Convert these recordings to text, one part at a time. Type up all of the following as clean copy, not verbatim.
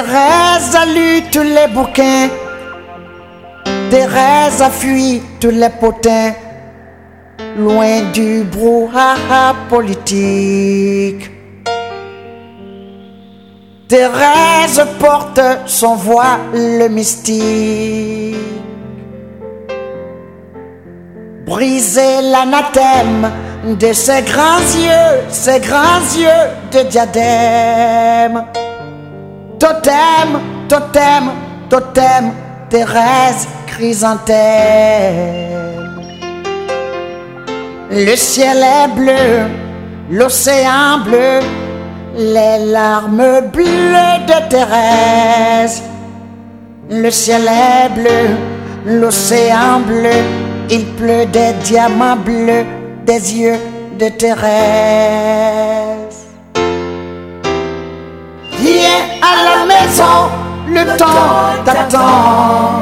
Thérèse a lu tous les bouquins, Thérèse a fui tous les potins, loin du brouhaha politique. Thérèse porte son voile mystique. Briser l'anathème de ses grands yeux de diadème. Totem, totem, totem, Thérèse chrysanthème. Le ciel est bleu, l'océan bleu, les larmes bleues de Thérèse. Le ciel est bleu, l'océan bleu, il pleut des diamants bleus des yeux de Thérèse. Viens à la maison, le temps t'attend.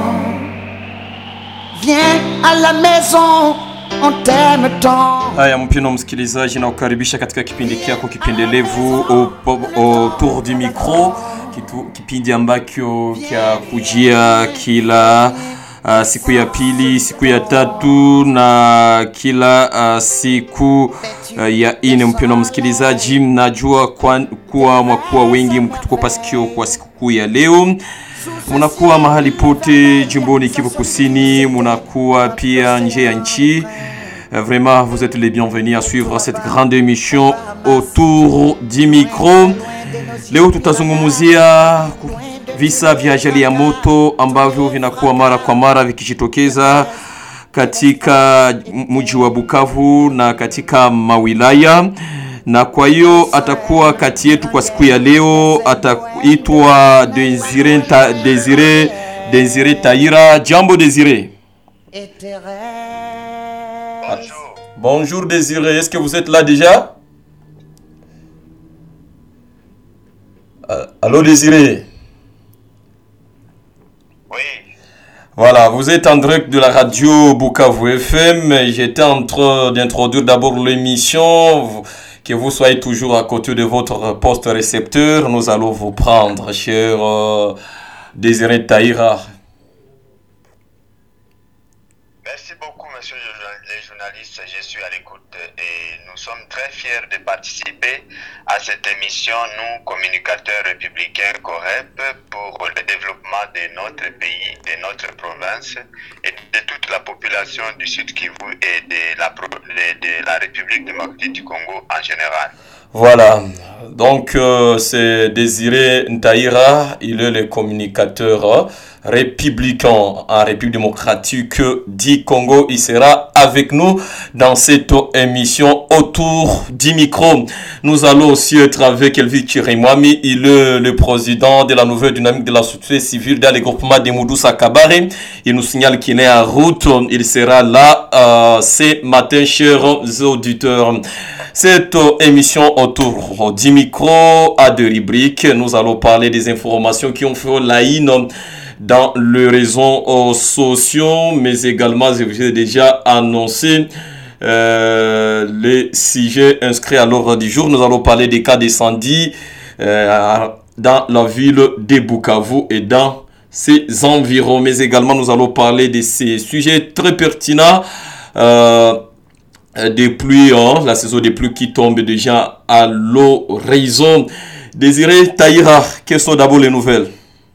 Viens à la maison, on t'aime tant. Haya mpendwa msikilizaji, na kukaribisha katika kipindi kyako kipendelevu Autour du Micro, kipindi ambacho kya kujia kila siku ya pili, siku ya tatu na kila siku ya ine. Mpendwa msikilizaji, najua kuwa mwakuwa wengi mkitukopa sikio kwa siku ya leo. Munakuwa mahali pote jimboni Kivu Kusini, munakuwa pia nje ya nchi. Vraiment, vous êtes les bienvenus à suivre cette grande émission Autour du Micro. Leo tutazungumzia visa vya ajali ya moto ambavyo vinakuwa mara kwa mara vikijitokeza katika mji wa Bukavu na katika mawilaya. Na kwa hiyo atakuwa kati yetu kwa siku ya leo, ataitwa Désiré Taïra. Jambo Désiré. Bonjour. Bonjour Désiré, est-ce que vous êtes là déjà? Allô Désiré? Oui. Voilà, vous êtes en direct de la radio Bukavu FM. J'étais en train d'introduire d'abord l'émission. Que vous soyez toujours à côté de votre poste récepteur. Nous allons vous prendre, cher Désiré Taïra. Merci beaucoup, monsieur les journalistes. Je suis à l'écoute et nous sommes très fiers de participer à cette émission, nous, communicateurs républicains COREP, pour le développement de notre pays, de notre province et de toute la population du Sud Kivu et de la République démocratique du Congo en général. Voilà, donc c'est Désiré Taïra, il est le communicateur républicain en République démocratique du Congo. Il sera avec nous dans cette émission Autour du Micro. Nous allons aussi être avec Elvi Chirimwami, il est le président de la nouvelle dynamique de la société civile dans le groupement de Moudoussa Kabare. Il nous signale qu'il est en route, il sera là ce matin, chers auditeurs. Cette émission Autour du Micro a deux rubriques. Nous allons parler des informations qui ont fait la une dans les réseaux sociaux, mais également, je vous ai déjà annoncé les sujets inscrits à l'ordre du jour. Nous allons parler des cas d'incendie dans la ville de Bukavu et dans ses environs, mais également nous allons parler de ces sujets très pertinents. Des pluies, la saison des pluies qui tombe déjà à l'horizon. Désiré Taïra, quelles sont d'abord les nouvelles?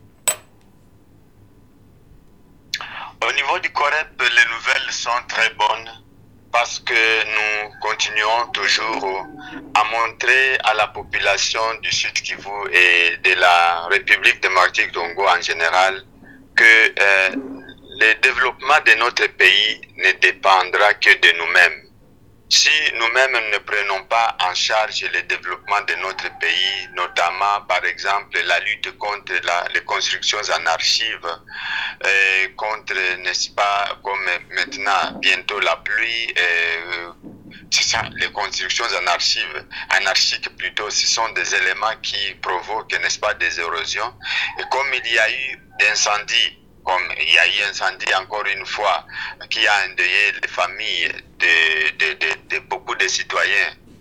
Au niveau du COREP, les nouvelles sont très bonnes parce que nous continuons toujours à montrer à la population du Sud Kivu et de la République démocratique du Congo en général que le développement de notre pays ne dépendra que de nous-mêmes. Si nous-mêmes ne prenons pas en charge le développement de notre pays, notamment par exemple la lutte contre les constructions en archives, contre, n'est-ce pas, comme maintenant, bientôt la pluie, c'est ça, les constructions anarchiques plutôt, ce sont des éléments qui provoquent, n'est-ce pas, des érosions. Et comme il y a eu d'incendies, comme il y a eu incendie encore une fois qui a endeuillé les familles de beaucoup de citoyens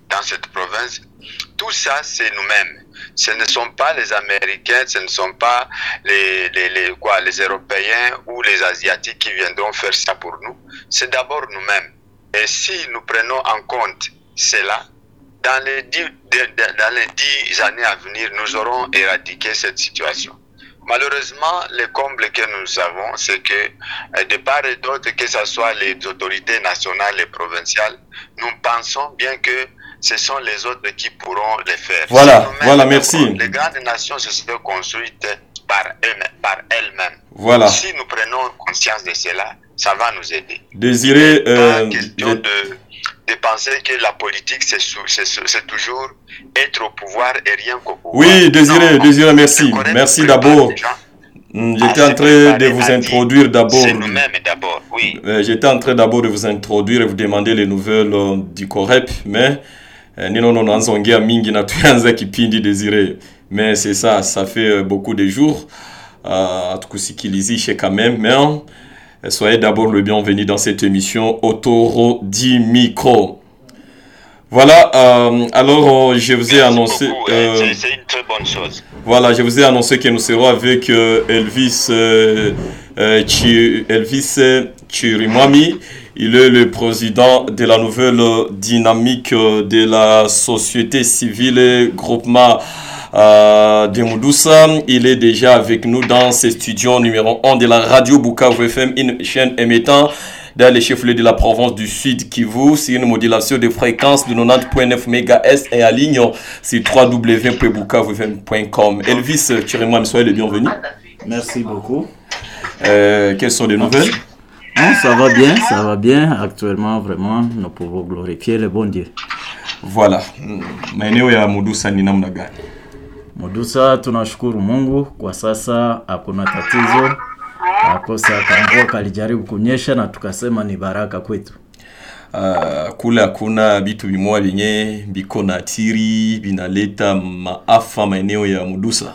dans cette province, tout ça, c'est nous-mêmes. Ce ne sont pas les Américains, ce ne sont pas les Européens ou les Asiatiques qui viendront faire ça pour nous. C'est d'abord nous-mêmes. Et si nous prenons en compte cela, dans les 10 années à venir, nous aurons éradiqué cette situation. Malheureusement, le comble que nous avons, c'est que de part et d'autre, que ce soit les autorités nationales et provinciales, nous pensons bien que ce sont les autres qui pourront le faire. Voilà, merci. Les grandes nations se sont construites par elles-mêmes. Voilà. Si nous prenons conscience de cela, ça va nous aider. Désiré, pas question de penser que la politique, c'est toujours être au pouvoir et rien qu'au pouvoir. Oui, Désiré, merci. Merci d'abord. J'étais en train de vous introduire d'abord. C'est nous-mêmes d'abord, oui. J'étais en train d'abord de vous introduire et vous demander les nouvelles du COREP, mais ninaononanzongea mingi na tuanza kipindi Désiré. Mais c'est ça fait beaucoup de jours. Tukusikilizishe quand même, mais soyez d'abord le bienvenu dans cette émission autour du micro. Voilà, alors je vous ai annoncé... c'est une très bonne chose. Voilà, je vous ai annoncé que nous serons avec Elvis Chirimwami. Il est le président de la nouvelle dynamique de la société civile et groupement de Moudoussa. Il est déjà avec nous dans ce studio numéro 1 de la radio Bukavu FM, une chaîne émettant dans les chefs-lieux de la province du Sud Kivu. C'est une modulation de fréquence de 90.9 MHz et en ligne sur www.bukavufm.com. Elvis Chirimwami, soyez le bienvenu. Merci beaucoup. Quelles sont les nouvelles? Non, ça va bien. Actuellement, vraiment, nous pouvons glorifier le bon Dieu. Voilà. Maeneo ya Moudoussa ni namna gani? Moudoussa tunashukuru Mungu kwa sasa hakuna tatizo. Akosa kamvua kalijaribu kunyesha na tukasema ni baraka kwetu. Kule hakuna vitu vimoja vyenye biko na tiri vinaleta maafa maeneo ya Moudoussa.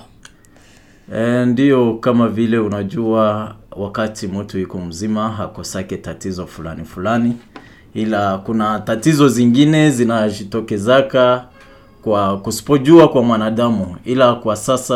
Ndio, kama vile unajua wakati mtu yuko mzima hakosake tatizo fulani, ila kuna tatizo zingine zinajitokezaka kwa kusipojua kwa mwanadamu, ila kwa sasa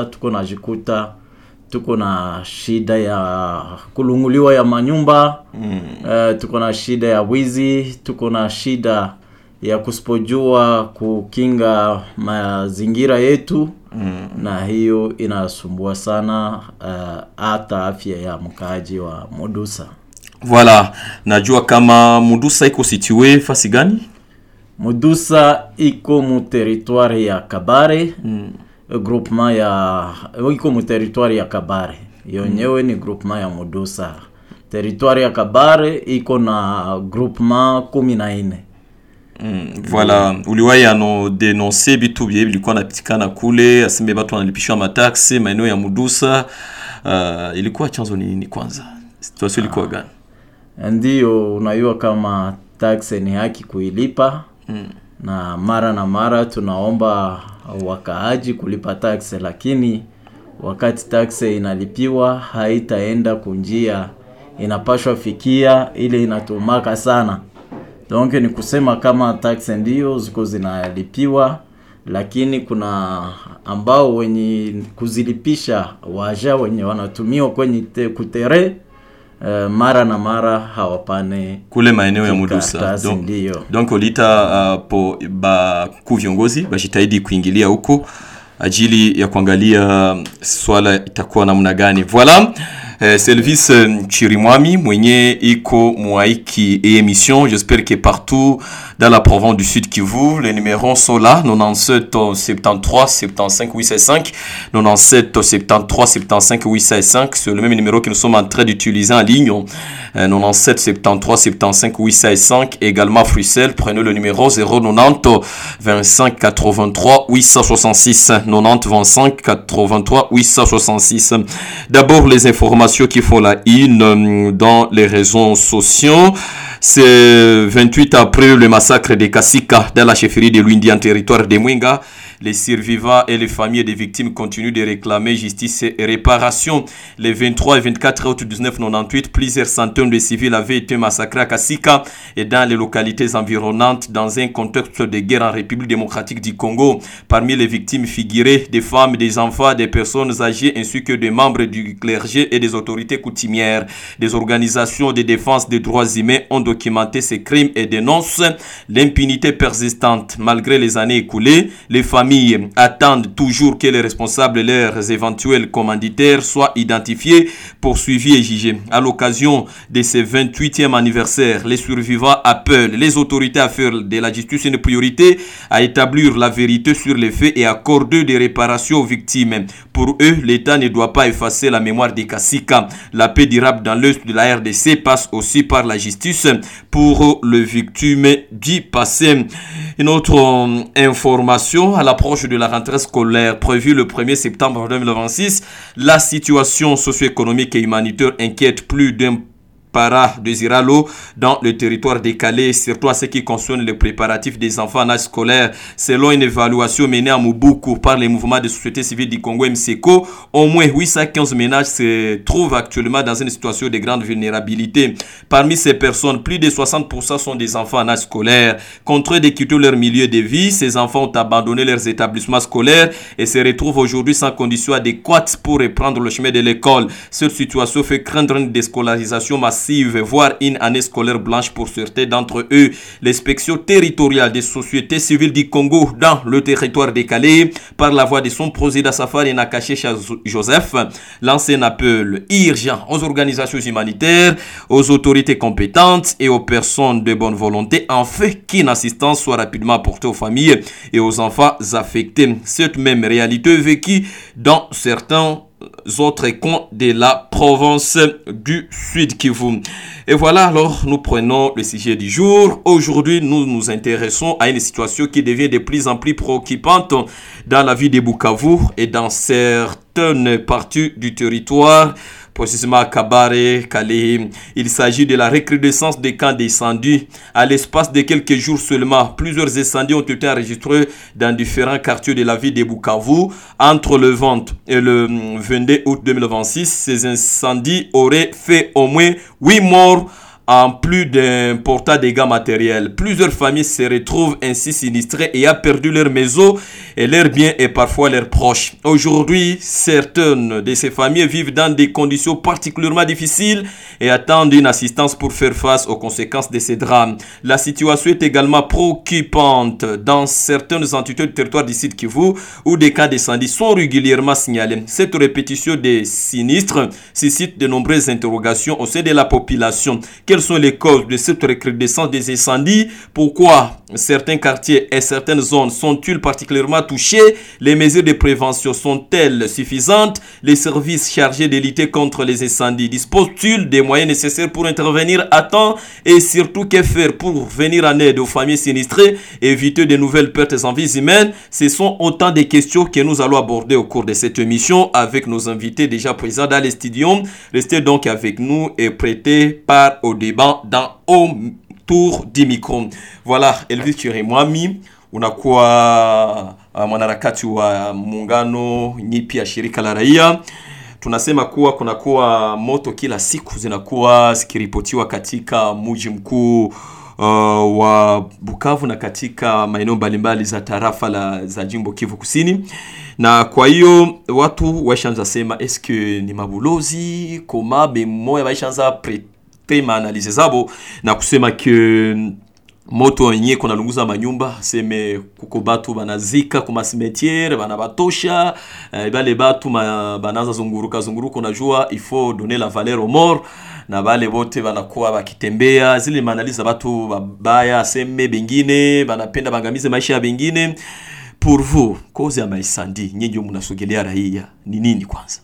tuko na shida ya kulunguliwa ya manyumba, tuko na shida ya wizi, tuko na shida ya kusipojua kukinga mazingira yetu, na hiyo inasumbua sana hata afya ya mkaaji wa Moudoussa. Voilà, najua kama Moudoussa iko situé fasi gani? Moudoussa iko mu territoire ya Kabare, groupement iko mu territoire ya Kabare. Yonyewe ni groupement ya Moudoussa. Territoire ya Kabare iko na groupement 14. Voilà, uliwahi dénoncer bitu bie bilikuwa napitikana kule, asembe watu wanalipishwa mataksi maeneo ya Moudoussa. Ilikuwa chanzo nini kwanza? Situation ilikuwa gani? Ndio, unajua kama taksi ni haki kuilipa. Na mara tunaomba wakaaji kulipa taksi, lakini wakati taksi inalipiwa haitaenda kunjia inapashwa fikia, ile inatumaka sana. Donc ni kusema kama taksi ndio ziko zinalipiwa, lakini kuna ambao wenye kuzilipisha waja wenye wanatumia kwenye kutere mara hawapane kule maeneo ya Moudoussa. Donc olita po ba kuviongozi bajitahidi kuingilia huko ajili ya kuangalia swala itakuwa namna gani. Voilà. Elvis Chirimwami mwenye iko mwaiki émission. J'espère que partout dans la province du Sud Kivu les numéros sont là: 97 73 75 865, 97 73 75 865. C'est le même numéro que nous sommes en train d'utiliser en ligne, 97 73 75 865. Également Fruxelles, prenez le numéro 090 25 83 866, 90 25 83 866. D'abord les informations qui font la une dans les réseaux sociaux. C'est 28 avril, le massacre de Kasika dans la chefferie de Luindi en territoire de Mwenga. Les survivants et les familles des victimes continuent de réclamer justice et réparation. Les 23 et 24 août 1998, plusieurs centaines de civils avaient été massacrés à Kasika et dans les localités environnantes dans un contexte de guerre en République démocratique du Congo. Parmi les victimes figuraient des femmes, des enfants, des personnes âgées ainsi que des membres du clergé et des autorités coutumières. Des organisations de défense des droits humains ont documenté ces crimes et dénoncent l'impunité persistante. Malgré les années écoulées, les familles attendent toujours que les responsables et leurs éventuels commanditaires soient identifiés, poursuivis et jugés. À l'occasion de ce 28e anniversaire, les survivants appellent les autorités à faire de la justice une priorité, à établir la vérité sur les faits et accorder des réparations aux victimes. Pour eux, l'État ne doit pas effacer la mémoire des Kasika. La paix durable dans l'est de la RDC passe aussi par la justice pour les victimes du passé. Une autre information, à l'approche de la rentrée scolaire prévue le 1er septembre 2026, la situation socio-économique et humanitaire inquiète plus d'un de Ziralo dans le territoire décalé, surtout à ce qui concerne les préparatifs des enfants en âge scolaire. Selon une évaluation menée à Mobuku par les mouvements de société civile du Congo MCECO, au moins 815 ménages se trouvent actuellement dans une situation de grande vulnérabilité. Parmi ces personnes, plus de 60% sont des enfants en âge scolaire. Contraints de quitter leur milieu de vie, ces enfants ont abandonné leurs établissements scolaires et se retrouvent aujourd'hui sans conditions adéquates pour reprendre le chemin de l'école. Cette situation fait craindre une déscolarisation massive, voire une année scolaire blanche pour certains d'entre eux. L'inspection territoriale des sociétés civiles du Congo dans le territoire décalé, par la voix de son président Safari Nakaché Joseph, lance un appel urgent aux organisations humanitaires, aux autorités compétentes et aux personnes de bonne volonté afin qu'une assistance soit rapidement apportée aux familles et aux enfants affectés. Cette même réalité vécue dans certains autres coins de la province du Sud Kivu. Et voilà, alors nous prenons le sujet du jour. Aujourd'hui, nous nous intéressons à une situation qui devient de plus en plus préoccupante dans la vie de Bukavu et dans certaines parties du territoire, précisément à Kabare, Kalehe. Il s'agit de la recrudescence des camps d'incendie. À l'espace de quelques jours seulement, plusieurs incendies ont été enregistrés dans différents quartiers de la ville de Bukavu. Entre le 20 et le 22 août 2026, ces incendies auraient fait au moins 8 morts en plus d'importants dégâts matériels. Plusieurs familles se retrouvent ainsi sinistrées et ont perdu leur maison et leurs biens et parfois leurs proches. Aujourd'hui, certaines de ces familles vivent dans des conditions particulièrement difficiles et attendent une assistance pour faire face aux conséquences de ces drames. La situation est également préoccupante dans certaines entités du territoire du Sud Kivu où des cas d'incendie sont régulièrement signalés. Cette répétition des sinistres suscite de nombreuses interrogations au sein de la population. Quelles sont les causes de cette recrudescence des incendies? Pourquoi certains quartiers et certaines zones sont-ils particulièrement touchés? Les mesures de prévention sont-elles suffisantes? Les services chargés de lutter contre les incendies disposent-ils des moyens nécessaires pour intervenir à temps? Et surtout, que faire pour venir en aide aux familles sinistrées et éviter de nouvelles pertes en vies humaines? Ce sont autant de questions que nous allons aborder au cours de cette émission avec nos invités déjà présents dans les studios. Restez donc avec nous et prêtez part au débat autour du micro. Voilà, Elvis Chiremwami, unakuwa mwanaharakati wa muungano nyipi ya shirika la raia. Tunasema kuwa kunakuwa moto kila siku zinakuwa zikiripotiwa katika mji mkuu wa Bukavu na katika maeneo mbalimbali za tarafa za jimbo Kivu Kusini. Na kwa hiyo watu washaanza sema eske ni mabulozi koma bemoya washaanza prema analize zabo na kusema ke moto yenye kuna lunguza manyumba seme kuko batu banazika kuma cimetière banabatosha bale batu banaza zunguruka unajua il faut donner la valeur aux morts na bale bote banakuwa bakitembea zile manaliza batu babaya seme bengine banapenda bangamize maisha ya bengine. Pour vous, cause ya maisandi nyinyi mnasogelea raia ni nini kwanza?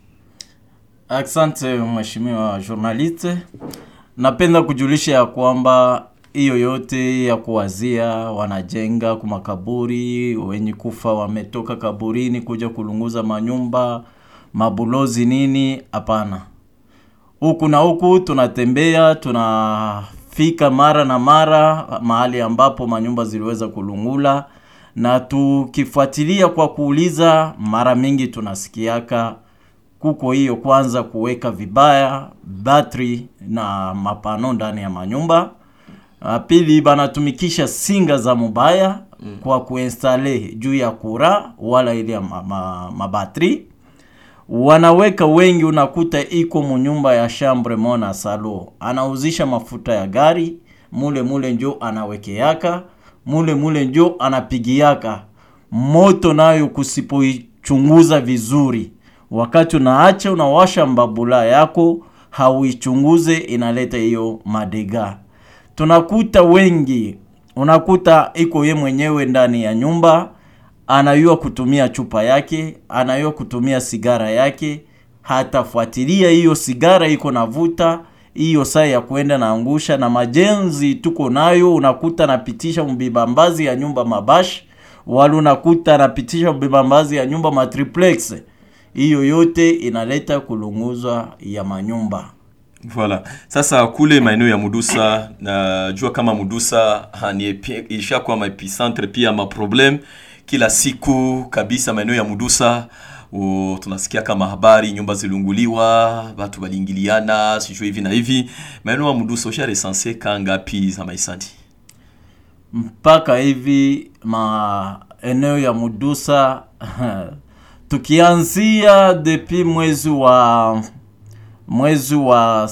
Asante mheshimiwa journaliste. Napenda kujulisha ya kwamba hiyo yote ya kuwazia wanajenga kwa makaburi, wenye kufa wametoka kaburini kuja kulunguza manyumba, mabulozi nini, hapana. Huku na huku tunatembea, tunafika mara na mara mahali ambapo manyumba ziliweza kulungula Na tukifuatilia kwa kuuliza, mara mingi tunasikiaka kuko hiyo kwanza kuweka vibaya battery na mapano ndani ya manyumba. Pili banatumikisha singa za mubaya kwa kuinstale juu ya kura wala ile ya mabatri. Wanaweka wengi unakuta iko munyumba ya chambre mona salo. Anauzisha mafuta ya gari, mule njo anawekeaka, mule njo anapigiaka. Moto nayo kusipoichunguza vizuri. Wakati unaacha unawasha mbabula yako, hauichunguze inaleta hiyo madega. Tunakuta wengi, unakuta iko ye mwenyewe ndani ya nyumba, anayua kutumia chupa yake, anayua kutumia sigara yake, hata fuatilia hiyo sigara iko navuta, hiyo saa ya kuenda na angusha na majenzi tuko nayo, unakuta napitisha mbibambazi ya nyumba mabash, wala unakuta napitisha mbibambazi ya nyumba matriplex. Hiyo yote inaleta kulunguzwa ya manyumba. Voilà. Sasa kule maeneo ya Mudusa, najua kama Mudusa isha kwa maepicentre pia ma problem kila siku kabisa maeneo ya Mudusa. Tunasikia kama habari nyumba zilunguliwa, watu waliingiliana, sijui hivi na hivi. Maeneo ya Mudusa usha recense kangapi za maisandi? Mpaka hivi maeneo ya Mudusa tukianzia depuis mwezi wa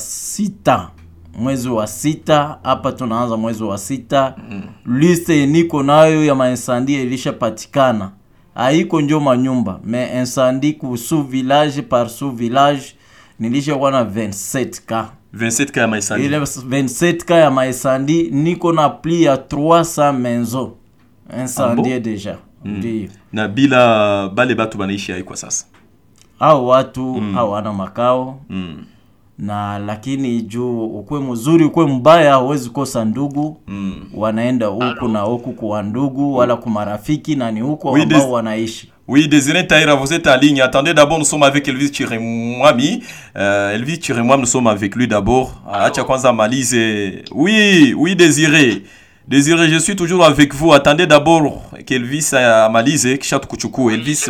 sita hapa tunaanza mwezi wa sita. Liste niko nayo ya maincendie ilishapatikana. Haiko njo manyumba, mais incendie ku sous village par sous village nilishakuwa na 27 ya maincendie. Ile 27 ya maincendie niko na plus ya 300 maisons incendie déjà. Ndiyo. Na bila bale batu banaishi hai kwa sasa. Hao watu hawana makao. Na lakini juu ukwe mzuri ukwe mbaya huwezi kosa ndugu. Wanaenda huku na huku kwa ndugu wala kwa marafiki na ni huko ambao wanaishi. Oui, Désiré Taïra, vous êtes en ligne. Attendez, d'abord, nous sommes avec Elvis Chiremwami. Elvis Chiremwami, nous sommes avec lui d'abord. Acha kwanza malize. Oui, Désiré. Désiré, je suis toujours avec vous. Attendez d'abord qu'Elvis a malisé. Elvis.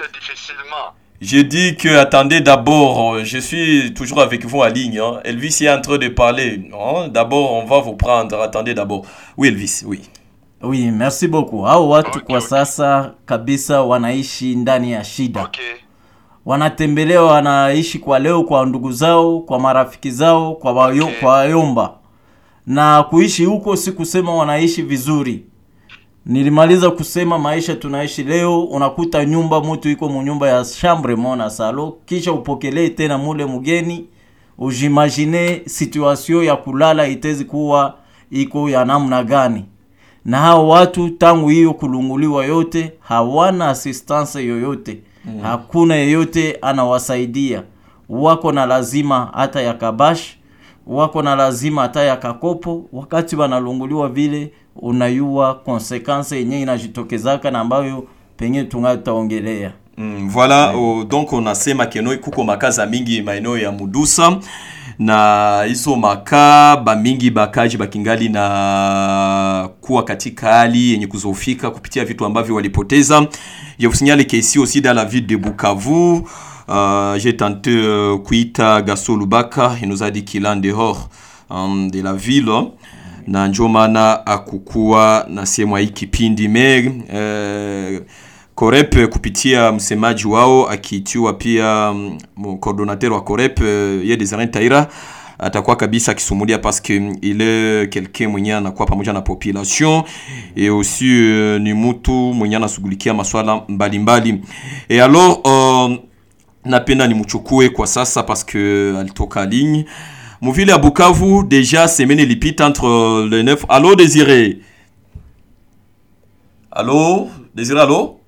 Je dis que attendez d'abord, je suis toujours avec vous en ligne. Hein. Elvis est en train de parler. Hein. D'abord, on va vous prendre. Attendez d'abord. Oui, Elvis, oui. Oui, merci beaucoup. Hao watu kwa sasa kabisa wanaishi ndani ya shida. Wanatembelea, wanaishi kwa leo kwa ndugu zao, kwa marafiki zao, kwa wayomba. Na kuishi huko si kusema wanaishi vizuri. Nilimaliza kusema maisha tunaishi leo, unakuta nyumba mtu iko munyumba ya chambre mona salo, kisha upokelee tena mule mugeni, ujimagine situation ya kulala itezi kuwa iko ya namna gani. Na hao watu tangu hiyo kulunguliwa yote hawana assistance yoyote. Hakuna yeyote anawasaidia. Wako na lazima hata ya kabash, wako na lazima hata ya kakopo. Wakati wanalunguliwa vile unayua konsekansi yenye inajitokezaka na ambayo penye tungataongelea. Voilà, donc unasema keno kuko makaza mingi maeneo ya Mudusa na hizo makaba mingi bakaji bakingali na kuwa katika hali yenye kuzofika kupitia vitu ambavyo walipoteza. Je vous signale qu'ici aussi dans la ville de Bukavu, j'ai tenté kuita Gasso Lubaka, il nous a dit qu'il est en dehors de la ville. Na njo maana akukua na sehemu hii kipindi Korep kupitia msemaji wao akiitiwa pia coordonnateur wa Korep ye Désiré Taïra atakuwa kabisa akisumulia parce que il est quelqu'un mwenye anakuwa pamoja na population et aussi ni mtu mwenye anashughulikia masuala mbalimbali. Et alors napenda nimchukue kwa sasa parce que alitoka ligne. Mouville à Bukavu, déjà, semaine lipite entre le 9. Allô, Désiré? Allô? Désiré, allô?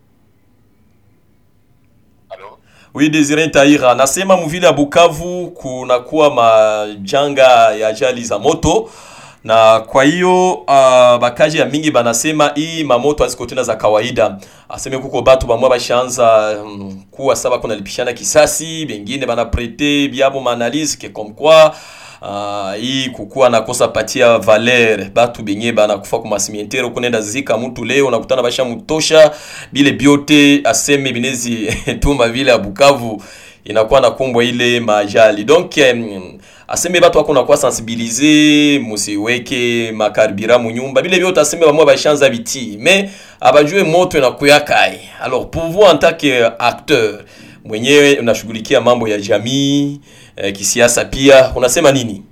Allô? Oui, Désiré Taïra. Nasema Mouville à Bukavu, kunakuwa majanga ya ajali za moto. Na kwa hiyo bakaji ya mingi banasema hii mamoto haziko tena za kawaida. Aseme kuko batu bamwa bashaanza kuwa saba kuna lipishana kisasi, bengine bana prete biabo manalise que comme quoi hii kukua nakosa patia valeur batu benye bana kufa kwa cimetière kunenda zika mtu leo nakutana basha mutosha bile biote aseme binezi tuma vile ya Bukavu inakuwa nakumbwa ile majali. Donc aseme batu wako nakuwa sensibiliser musiweke makarbira mu nyumba bile biote aseme bamwa bashanza biti mais abajue moto inakuya kai. Alors pour vous en tant qu'acteur mwenyewe unashughulikia mambo ya jamii kisiasa pia unasema nini?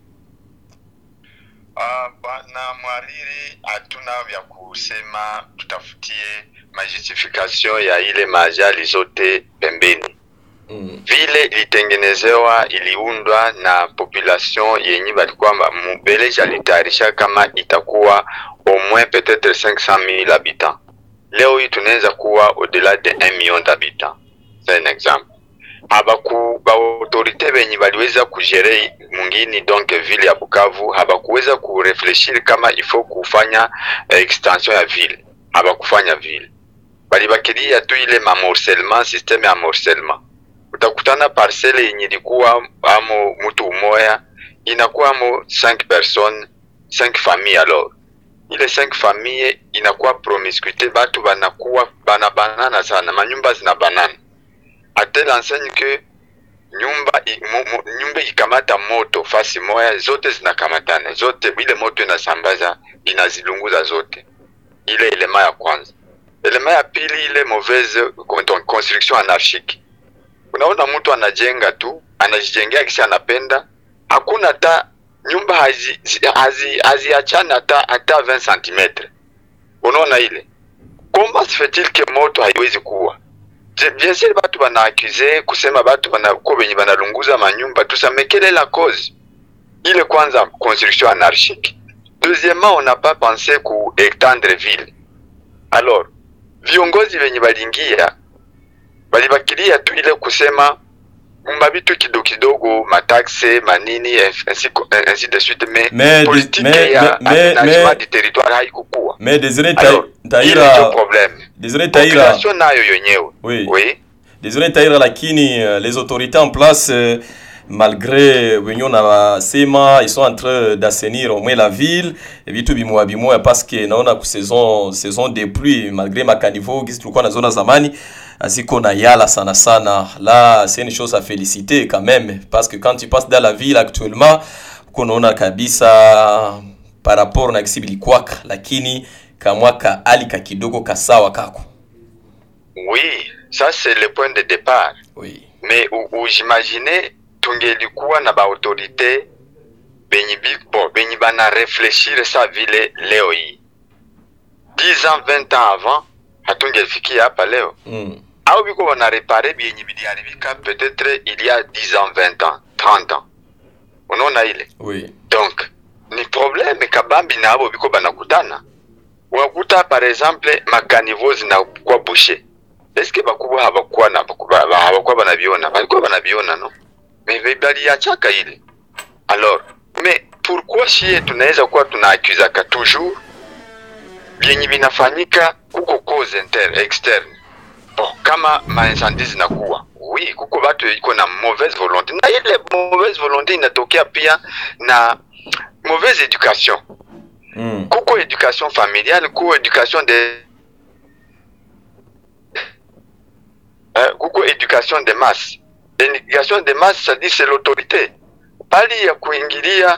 Bana mwariri hatuna vya kusema, tutafutie majustification ya ile majali zote pembeni. Vile ilitengenezewa iliundwa na population yenye balikuwa mbeleji alitayarisha kama itakuwa au moins peut-être 500,000 habitants. Leo hii tunaweza kuwa au-delà de 1 million d'habitants. C'est un exemple. Habaku ba autorité benye baliweza kujere mungini donc ville ya Bukavu habakuweza kurefleshir kama ifo kufanya extension ya ville. Habakufanya ville. Balibakiria tu ile morcellement, système ya morcellement. Utakutana parcelle yenye ilikuwa amo mtu umoya inakuwa amo 5 personnes, 5 familles alors. Ile 5 familles inakuwa promiscuité, batu banakuwa banana sana, manyumba zina banana. A telle enseigne que nyumba ikamata moto fasi moya zote zinakamatana, zote ile moto inasambaza inazilunguza zote. Ile elema ya kwanza. Elema ya pili ile mauvaise construction anarchique. Unaona mtu anajenga tu, anajijengea kisi anapenda, hakuna hata nyumba haziachana hata 20 cm. Unaona ile. Comment se fait-il que moto haiwezi kuwa? Bien sûr batu bana accuser kusema batu bana ko benye banalunguza manyumba tout ça, mais quelle est la cause? Ile kwanza construction anarchique. Deuxièmement, on n'a pas pensé ku étendre ville. Alors, viongozi benye balingia balibakilia tu ile kusema mabitu kidogo mataxe manini ainsi de suite, mais politique ya aménagement du territoire haikukua. Mais Désiré Taïra Désiré Taïra population nayo yenyewe. Oui. Désiré Taïra lakini les autorités en place malgré wenyo na sema ils sont en train d'assainir au moins la ville et vitu bimoya parce que naona ku saison des pluies malgré makanivo gisi tulikuwa na zona zamani aziko na yala sana. Là c'est une chose à féliciter quand même parce que quand tu passes dans la ville actuellement kunaona kabisa par rapport na kisibili kwaka lakini kamwaka alika kidogo kasawa kako. Oui, ça c'est le point de départ. Oui. Mais j'imaginais tungelikuwa na ba autorité benyi bana réfléchir sa ville leo hii. 10 ans 20 ans avant hatungelifikia hapa leo. Au biko wana réparer benyi bidiharibika peut-être il y a 10 ans 20 ans 30 ans. Unaona ile? Oui. Donc ni problème kabambi na abo biko banakutana. Wakuta par exemple makanivo zinakuwa bouché. Est-ce que bakubwa habakuwa banabiona? Balikuwa banabiona no? Mais bali ya chaka ile. Alors, mais pourquoi shie tunaweza kuwa tunaakuzaka toujours yenye binafanyika kuko cause externe? Bon, kama maincendie zinakuwa. Oui, kuko batu iko na mauvaise volonté. Na ile mauvaise volonté inatokea pia na mauvaise éducation. Kuko éducation familiale, kuko éducation kuko éducation de masse. L'éducation de masse, ça dit c'est l'autorité. Pali ya kuingilia.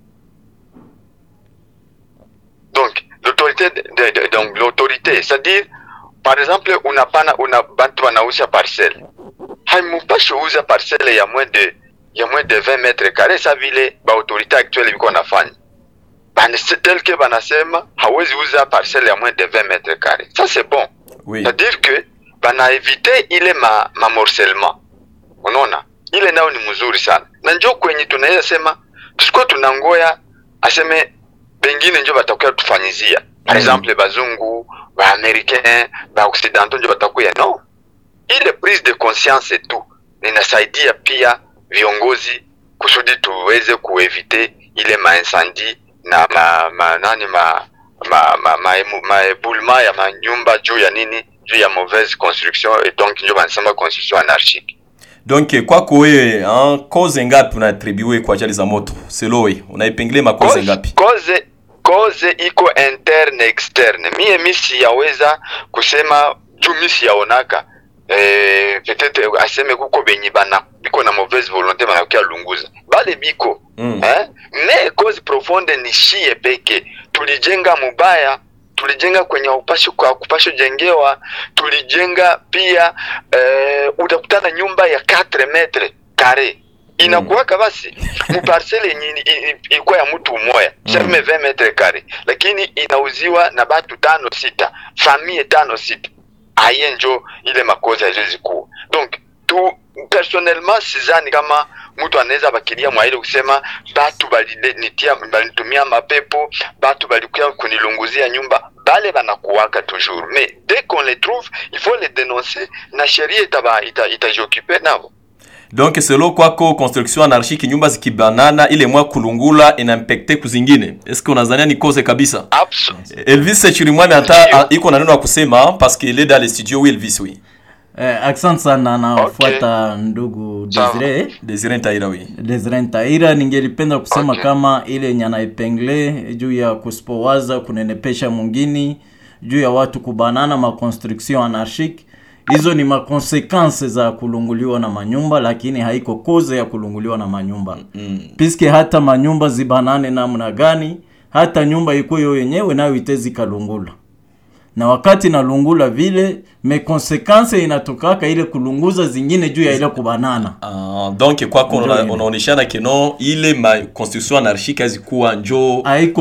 Donc l'autorité, c'est-à-dire par exemple una bantu wanausha parcelle. Haimupashi uza parcelle ya moins de 20 mètres carrés, ça vile ba autorité actuelle biko nafanya. C'est tel que banasema hawezi uza parcelle ya moins de 20 mètres carrés. Ça c'est bon. Oui. C'est-à-dire que bana éviter ile morcellement. Unaona? Ile nao ni mzuri sana. Na njoo kwenye tunaweza sema tusikuwa tunangoya aseme bengine njoo batakuwa tufanyizia. Par exemple bazungu, ba américains, ba occidentaux njoo batakuwa no. Ile prise de conscience et tout. Ninasaidia pia viongozi kusudi tuweze kuevite ile maincendie na éboulement ya manyumba juu ya nini, juu ya mauvaise construction et donc njoo banasema construction anarchique. Donc kwako wewe cause ngapi unaattribuer kwa ajali za moto? Selo wewe unaipengelea makoze ngapi? Cause iko interne externe. Mimi siyaweza kusema juu mimi siyaonaka. Peut-être aseme kuko benyi bana biko na mauvaise volonté banakia lunguza. Bale biko. Mais cause profonde ni shie peke. Tulijenga mubaya, tulijenga kwenye upasho jengewa, tulijenga pia utakutana nyumba ya 4 metre carré. Inakuwaka basi muparcele yenye ilikuwa ya mtu mmoja sharme 20 metre carré, lakini inauziwa na batu 5-6 famille 5-6. Ayenjo ile makosa hizo kuwa. Donc tu personnellement sizani kama mtu anaweza bakilia mwa ile kusema batu balitumia mapepo, batu balikuwa kunilunguzia nyumba, bale banakuwaka toujours. Mais dès qu'on les trouve, il faut les dénoncer na sheria itajiokipe nao. Donc selon kwako construction anarchique nyumba zikibanana ile mwa kulungula inampekte kuzingine. Est-ce que unazania ni cause kabisa? Elvis Chirimwami hata iko na neno ya kusema parce qu'il est dans les studios. Oui Elvis, oui. Accent sana nafuata ndugu Desire Ntaira, oui. Desire Ntaira, ningelipenda kusema kama ile nyana ipengle juu ya kusipowaza kunenepesha mwingine, juu ya watu kubanana ma construction anarchique. Hizo ni makonsekansi za kulunguliwa na manyumba, lakini haiko koze ya kulunguliwa na manyumba. Piske hata manyumba zibanane namna gani, hata nyumba iko yo yenyewe nayo itezi kalungula. Na wakati na lungula vile, me konsekansi inatokaka ile kulunguza zingine juu ya ile kubanana. Donc kwako unaoneshana keno ile ma construction anarchique hazikuwa njo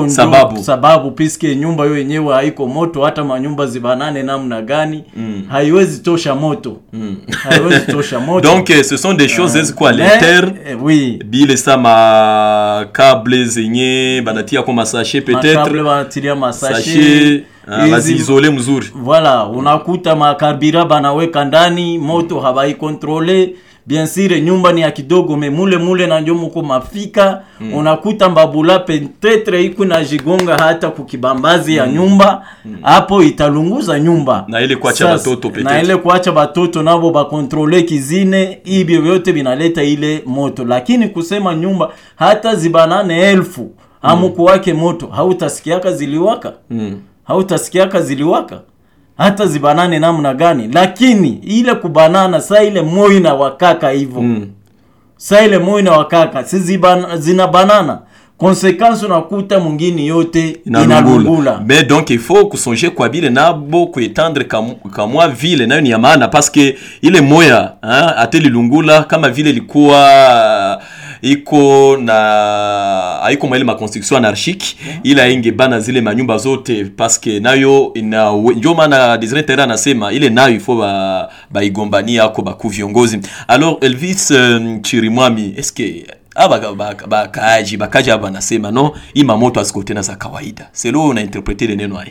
sababu piske nyumba yo yenyewe haiko moto, hata manyumba zibanane namna gani haiwezi tosha moto. Haiwezi tosha moto. Donc ce sont des choses quoi l'interne. Oui. Bile sa ma câble zenye banatia kwa sachet peut-être. Câble banatia ma sachet. Lazi isolé mzuri. Voilà, unakuta makarbira banaweka ndani, moto habai contrôler. Bien sûr nyumba ni ya kidogo mule na ndio mko mafika. Unakuta mbabula peut-être iko na jigonga hata kukibambazi ya nyumba. Hapo italunguza nyumba. Na ile kuacha batoto peut-être. Na ile kuacha batoto nabo ba contrôler kizine, ibyo vyote binaleta ile moto. Lakini kusema nyumba hata zibanane 1000 amuko wake moto, hautasikiaka ziliwaka. Hautasikiaka ziliwaka hata zibanane namna gani, lakini ile kubanana saa ile moyo na wakaka hivyo. Saa ile moyo na wakaka zina banana, conséquence unakuta mwingine yote inalungula. Mais donc il faut kusonger kwa bile nabo kuetendre kama vile nayo ni ya maana parce que ile moya ateli lungula kama vile ilikuwa iko na haiko mwele ma construction anarchique ila ingebana zile manyumba zote parce que nayo ndio maana Desire Ntaira anasema ile nayo ifo baigombania ako baku viongozi. Alors Elvis Chirimwami, est-ce que bakaji aba nasema no ima moto asikote na za kawaida? C'est là on a interprété le neno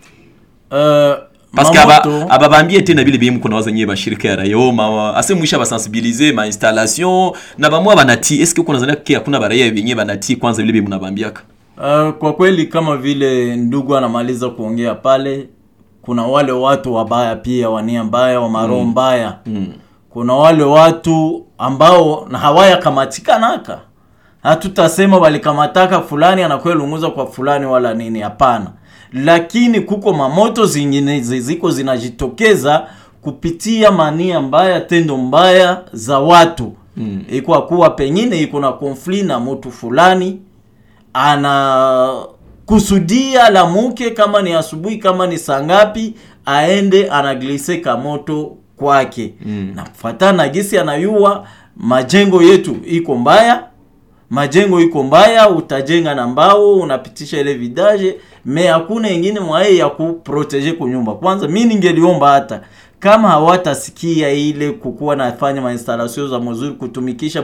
ai. Parce que ababambie tena bile bimu kuna wazanye bashirika ya rayo ase mwisha basensibiliser ma installation na bamwa banati. Est-ce que kuna zana kia kuna baraya benye banati kwanza bile bimu nabambiaka? Kwa kweli kama vile ndugu anamaliza kuongea pale, kuna wale watu wabaya pia, wania mbaya, wa maro mbaya. Kuna wale watu ambao na hawaya kamatika naka. Hatutasema walikamataka fulani anakuelunguza kwa fulani wala nini, hapana. Lakini kuko mamoto zingine ziko zinajitokeza kupitia mania mbaya, tendo mbaya za watu. Iko kuwa pengine iko na konfli na mtu fulani, ana kusudia la muke kama ni asubuhi kama ni sangapi aende anagliseka moto kwake. Na kufuatana gisi anayua majengo yetu iko mbaya. Majengo iko mbaya, utajenga na mbao, unapitisha ile vidaje, me hakuna nyingine mwae ya kuprotege kunyumba. Kwanza mimi ningeliomba hata kama hawatasikia ile kukuwa nafanya ma installation za mzuri kutumikisha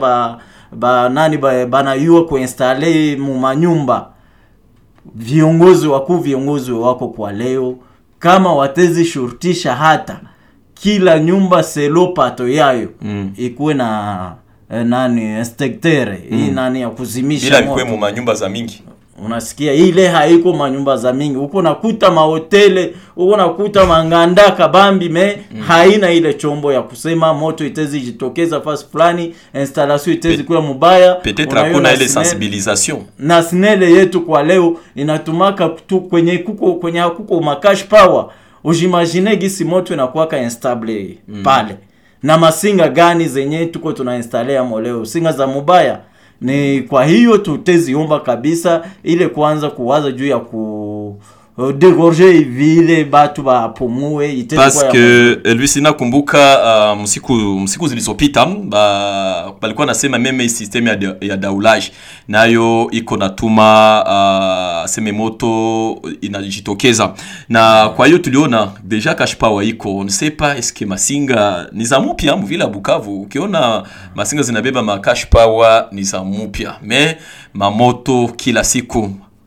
banayua kuinstalle mu manyumba. Viongozi wako kwa leo kama watezi shurutisha hata kila nyumba selo pato yayo ikuwe na inspecteur hii nani ya kuzimisha bila ikuwe mu manyumba za mingi. unasikia ile haiko manyumba za mingi, uko nakuta mahotele, uko nakuta manganda kabambi haina ile chombo ya kusema moto itezi jitokeza fasi fulani, installation itezi kuwa mubaya. Peut-être hakuna ile sensibilisation. Na SNEL yetu kwa leo inatumaka tu kwenye kuko makash power. Ujimagine gisi moto inakuwa instable pale. Na masinga gani zenye tuko tunainstallea moleo, singa za mubaya. Ni kwa hiyo tuteziomba kabisa ile kuanza kuwaza juu ya dégorger vile batu bapumue itezi kwa parce que Elvis nakumbuka msiku zilizopita balikuwa nasema meme system ya daulage nayo iko natuma seme moto inajitokeza, na kwa hiyo tuliona deja cash power iko, on ne sait pas est-ce que masinga ni za mupya mvila Bukavu. Ukiona masinga zinabeba ma cash power ni za mupya, mais mamoto kila siku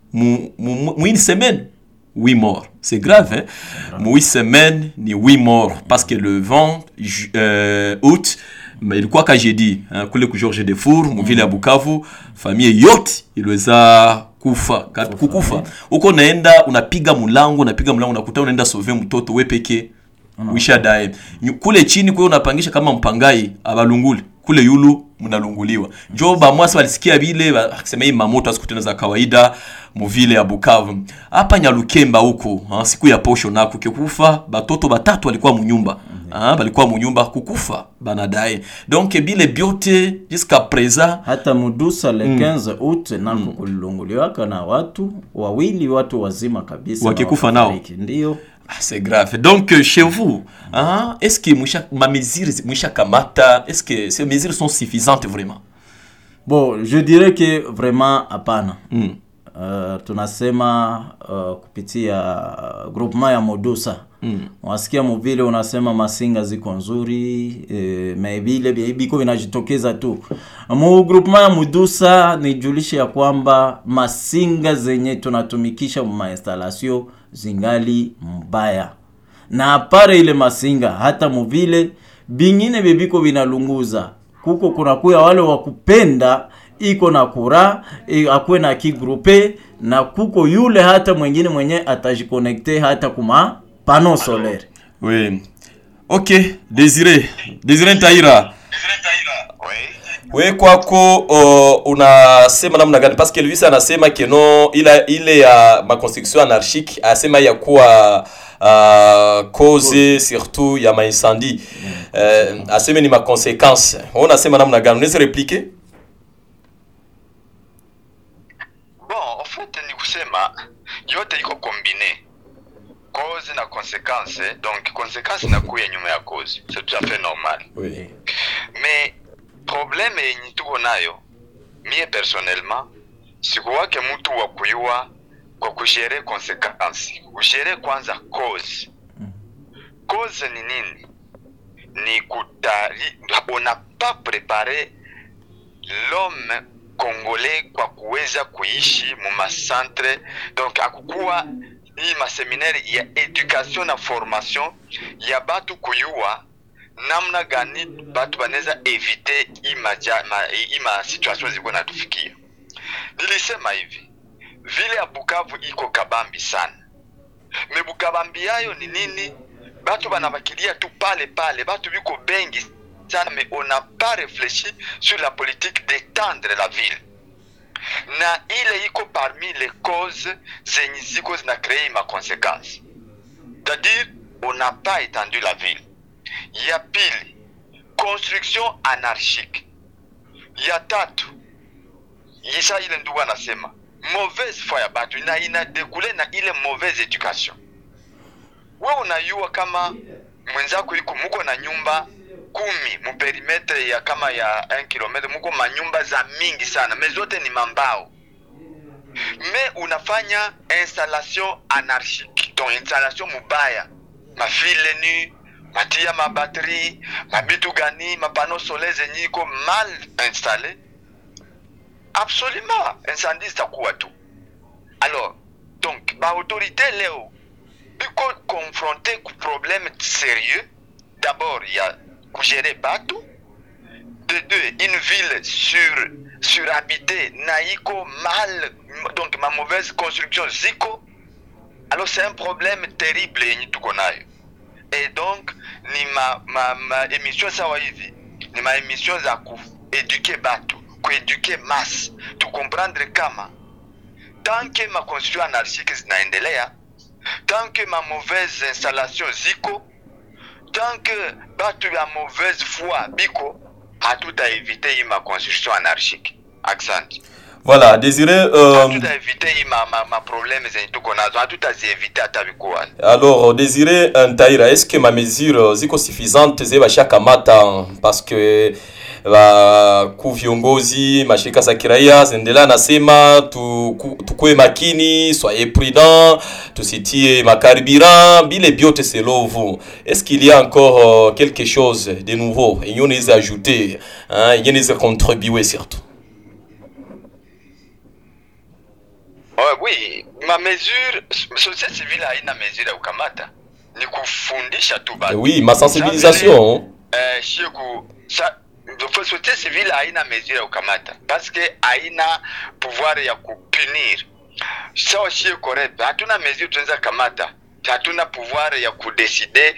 une semaine 8 morts. C'est grave, hein? 8 semaines, ni 8 morts. Parce que le vent, août, mais il quoi que j'ai dit, hein, kule ku Georges Defour, mvile ya Bukavu, famille yote, iliweza kukufa. Uko naenda, unapiga mulango, unakuta unaenda sauver mtoto, we peke, wisha dae. Kule chini, kule unapangisha kama mpangai, abalunguli. Kule yulu, mnalunguliwa. Joba, mwasi walisikia vile, akisema hii mamoto asikutena za kawaida, muvile ya Bukavu. Hapa Nyalukemba huko, siku ya posho na kukekufa, batoto batatu walikuwa munyumba. Balikuwa munyumba kukufa, banadae. Donc bile biote jusqu'à présent, hata Mudusa le 15 août nako kulunguliwa kana watu wazima kabisa wakikufa nao. Ndio. C'est grave. Donc chez vous, est-ce que ma mesure mwisha kamata, est-ce que ces mesures sont suffisantes vraiment? Bon, je dirais que vraiment hapana. Tunasema kupitia groupement ya Mudusa. Wasikia mvile unasema masinga ziko nzuri, maybe biko vinajitokeza tu. Mu groupement ya Mudusa nijulishe ya kwamba masinga zenye tunatumikisha mu installation zingali mbaya. Na pare ile masinga hata mvile bingine bebiko vinalunguza. Kuko kunakuya wale wakupenda iko na kura, akwe na kigrupe, na kuko yule hata mwingine mwenye atajikonekte hata kuma panneau solaire. Oui. Ok, Désiré Ntaira. Oui, kwako unasema namna gani? Parce que Elvis anasema que non, ile ya ma construction anarchique, asema ya kuwa cause surtout ya ma incendie. Asema ni ma conséquence. On asema namna gani? Unaweza répliquer? Bon, en fait ni kusema yote iko combiner. Cause na conséquence, donc conséquence inakuya nyuma ya cause. C'est tout à fait normal. Oui. Mais problème yenye tuko nayo mie personnellement sikuwake mtu wa kuyua kwa kugere conséquence. Kugere kwanza cause. Cause ni nini? Ni on n'a pas préparé l'homme congolais kwa kuweza kuishi mu centre, donc akukua hii maseminaire ya education na formation ya batu kuyua namna gani batu baneza evite ima situation ziko natufikia. Nilisema hivi, vile ya Bukavu iko kabambi sana. Me Bukabambi yayo ni nini? Batu banabakilia tu pale, batu biko bengi sana, mais on n'a pas réfléchi sur la politique d'étendre la ville. Na ile iko parmi les causes zenye ziko zina créer ma conséquence. C'est-à-dire, on n'a pas étendu la ville. Ya pili, construction anarchique. Ya tatu, yisa ile ndugu anasema, mauvaise foi ya batu, ina dekule na ile mauvaise education. Wewe unayua kama mwenzako yuko muko na nyumba 10 mu perimetre ya kama ya 1 km, muko manyumba za mingi sana, mezote ni mambao. Mais unafanya installation anarchique, donc installation mubaya. Mafile nu, matia ma batterie, mabitu gani, ma panneau solaire zeniko mal installé. Absolument, incendie zitakuwa tu. Alors, donc, ba autorité leo biko confronté ku problème sérieux. D'abord, il y a gérer batu. De deux, une ville surhabitée, naïko mal, donc ma mauvaise construction ziko. Alors c'est un problème terrible yenye tuko nayo. Et donc ni ma émission sawa hivi. Ni ma émission za kueduke batu, kueduke mass, tu comprendre kama tant que ma construction anarchique zinaendelea, tant que ma mauvaise installation ziko, tant que batu ya mauvaise foi biko, hatuta éviter ma construction anarchique. Accent. Voilà, Désiré. Hatuta éviter ma problème zenituko nazo, hatuta éviter atabikuwa. Alors, Désiré Ntaira, est-ce que ma mesure ziko suffisante zeba shaka mata parce que kuviongozi mashirika za kiraia zendela nasema tukue makini, soyez prudent, tusitie makaribira bile biote selon vous. Est-ce qu'il y a encore quelque chose de nouveau et on les ajouter, hein, et on les contribuer surtout? Oui, ma mesure, société civile a une mesure au kamata. Ni kufundisha tu batu. Oui, ma sensibilisation. Société civile a une mesure au kamata parce que haina pouvoir ya kupunir. Sawa shie correct, hatuna mesure tunaweza kamata. Hatuna pouvoir ya kudecide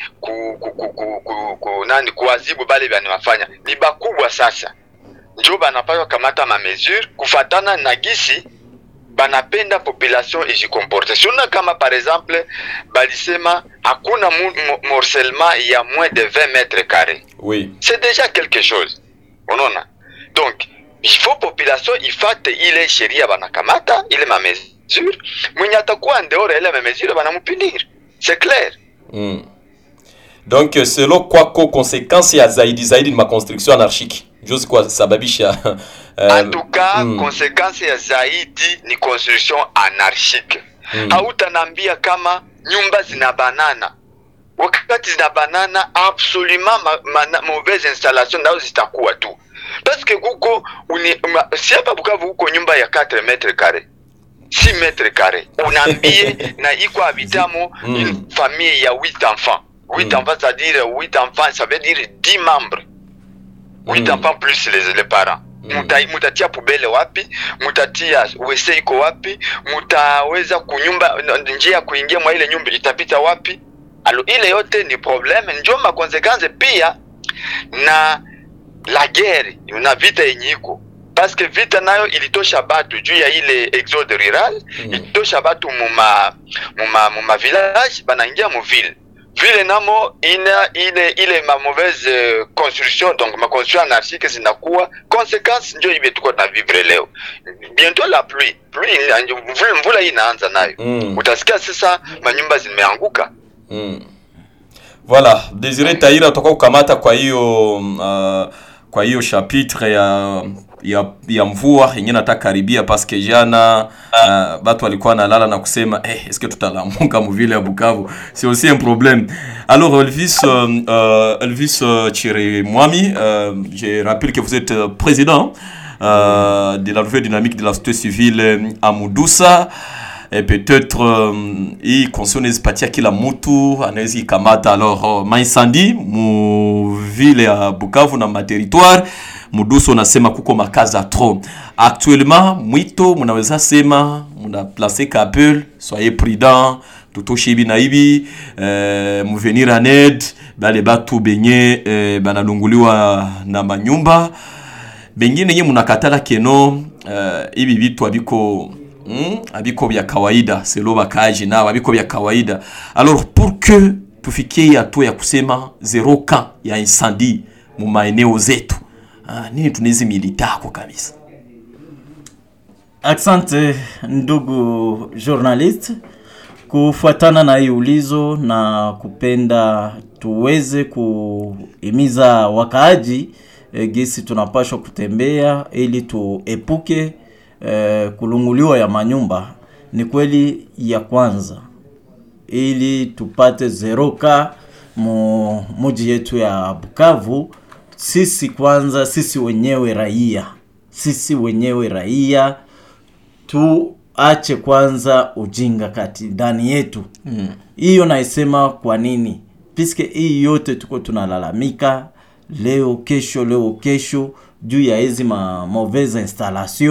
kuadhibu bale bani wafanya. Ni bakubwa sasa. Njo banapaswa kamata ma mesure kufatana na gisi banapenda population ijikomporte. Suna kama par exemple balisema hakuna morcellement ya moins de 20 mètres carrés. Oui. C'est déjà quelque chose. Unaona? Donc, il faut population ifate ile sheria banakamata, ile ma mesure, mwenye atakuwa ndoro ile ma mesure banamupinir. C'est clair. Donc selon quoi conséquence ya zaidi ma construction anarchique. Juste quoi sababisha en tout cas conséquence ya zaidi ni construction anarchique. Hautanambia kama nyumba zina banana. Wakati zina banana absolument mauvaise installation nao zitakuwa tu. Parce que kuko si hapa Bukavu huko nyumba ya 4 mètres carrés. 6 mètres carrés. Unaambie na iko habitamo une famille ya 8 enfants. 8 enfants, c'est-à-dire 8 enfants, ça veut dire 10 membres. 8 enfants plus les parents. Mutatia poubele wapi, mutatia wese iko wapi, mutaweza kunyumba njia kuingia mwa ile nyumba itapita wapi. Alo ile yote ni problème, ndio ma conséquences pia na la guerre, na vita yenye iko. Parce que vita nayo ilitosha batu juu ya ile exode rural, ilitosha batu muma village banaingia mu ville. Ville namo ile ma mauvaise construction, donc ma construction anarchique zinakuwa conséquence ndio ibe tuko na vivre leo. Bientôt la pluie mvula inaanza nayo. Utasikia sasa manyumba zimeanguka. Voilà, Désiré Ntaira toka kukamata kwa hiyo chapitre ya mvua yenye nataka karibia parce que jana batu walikuwa nalala na kusema est-ce que tutalamuka mvile ya Bukavu, c'est aussi un problème. Alors Elvis Chirimwami, je rappelle que vous êtes président de la nouvelle dynamique de la société civile à Mudousa. Et peut-être il concerne patia kila mutu anawezi kamata. Alors maincendie mu ville ya Bukavu na ma territoire Muduso nasema kuko makaza trop. Actuellement mwito munaweza sema muna placer capel, soyez prudent, tutoshi hivi na hivi, mvenir en aide bale batu benye banalunguliwa na manyumba bengine nye munakatala keno hivi vitu abiko abiko vya kawaida, selo bakaji na abiko vya kawaida. Alors pour que tufikie hatua ya kusema zero cas ya incendie mu maeneo zetu, nini tunezi militako kabisa? Asante ndugu journalist, kufuatana na hii ulizo na kupenda tuweze kuhimiza wakaaji gisi tunapaswa kutembea ili tuepuke kulunguliwa ya manyumba. Ni kweli ya kwanza ili tupate zeroka muji yetu ya Bukavu, sisi kwanza, sisi wenyewe raia tuache kwanza ujinga kati ndani yetu. Hiyo naisema kwa nini? Piske hii yote tuko tunalalamika leo kesho juu ya hizi mauvaise installation,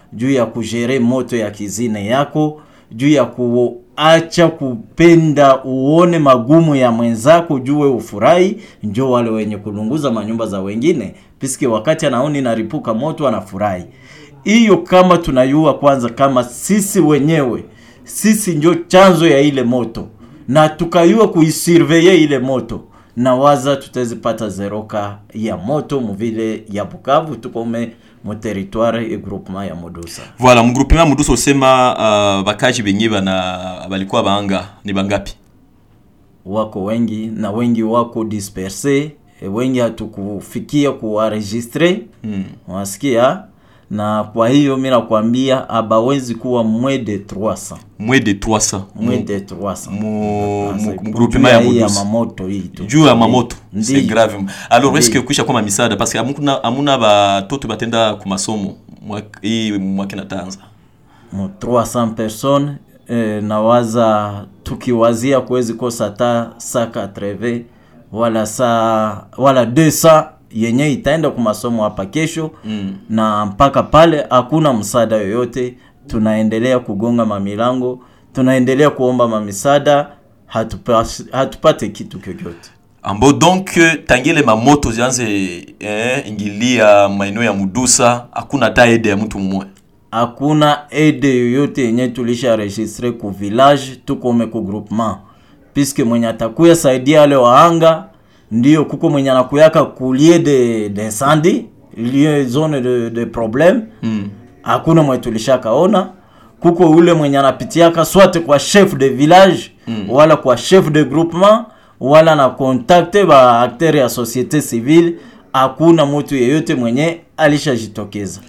juu ya kujere moto ya kizine yako, juu ya kuacha kupenda uone magumu ya mwenzako juu ufurahi. Njoo wale wenye kulunguza manyumba za wengine, piske wakati anaoni naripuka moto anafurahi. Hiyo kama tunayua kwanza kama sisi wenyewe, sisi ndio chanzo ya ile moto, na tukayua kuisurveiller ile moto, na waza tutazipata zeroka ya moto mvile ya Bukavu tukome mu territoire et groupement ya Mudusa. Voilà, mu groupement ya Mudusa usema bakaji benye bana balikuwa baanga ni bangapi? Wako wengi na wengi wako disperse, wengi hatukufikia kuwaregistre. Wasikia? Na kwa hiyo mimi nakwambia abawezi kuwa moins de 300. Moins de 300. Moins de 300. Mu groupement ya Mudusa. Ya mamoto hii tu. Juu ya mamoto. C'est grave. Alors est-ce que kuisha kwa misada parce que amuna batoto batenda ku masomo mwaka na tanza. 300 personnes na waza tukiwazia kuwezi kosa ta 180 wala 200 yenye itaenda kwa masomo hapa kesho. Na mpaka pale hakuna msaada yoyote, tunaendelea kugonga mamilango, tunaendelea kuomba mamisada, hatupate kitu kyokyote. Ambo donc tangile mamoto zianze ingilia maeneo ya Mudusa, hakuna ta aide ya mtu mmoja. Hakuna aide yoyote yenye tulisha registre ku village tukome ku groupement, puisque mwenye atakuya saidia wale waanga ndio kuko mwenye anakuyaka kulie de incendie, lieu zone de problème. Hakuna mwenye tulishakaona. Kuko ule mwenye anapitiaka soit kwa chef de village wala kwa chef de groupement wala na contacte ba acteur ya société civile. Hakuna mtu yeyote mwenye alishajitokeza.